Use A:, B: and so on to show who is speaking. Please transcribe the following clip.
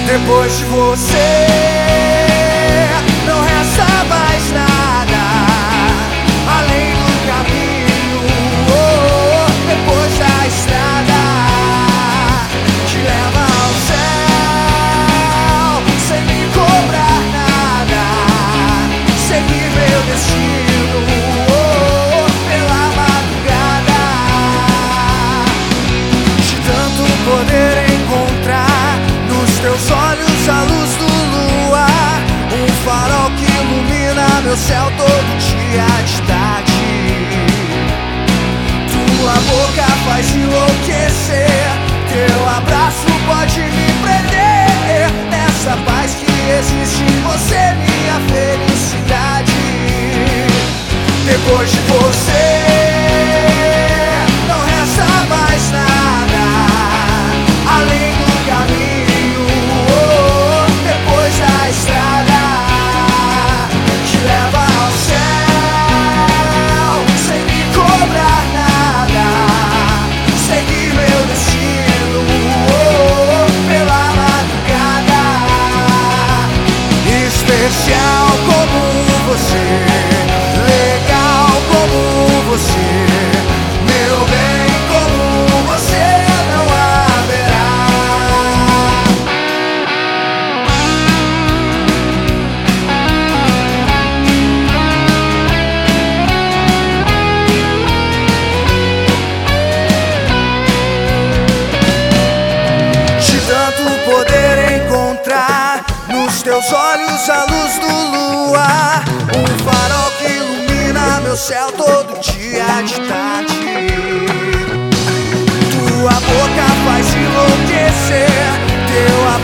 A: Depois de você não resta mais nada além do caminho, depois da estrada que leva ao céu sem me cobrar nada. Seguir meu destino pela madrugada, de tanto poder encontrar nos teus olhos a luz do luar, um farol que ilumina meu céu todo dia de tarde. Tua boca faz enlouquecer, teu abraço pode me prender. Nessa paz que existe em você, minha felicidade. Depois de você não resta mais nada além do caminho, depois da estrada que leva ao céu sem me cobrar nada. Seguir meu destino pela madrugada. Especial como você, legal como você, meu bem, como você não haverá. De tanto poder encontrar nos teus olhos a luz do luar, um farol que ilumina meu céu todo dia de tarde. Tua boca faz enlouquecer, teu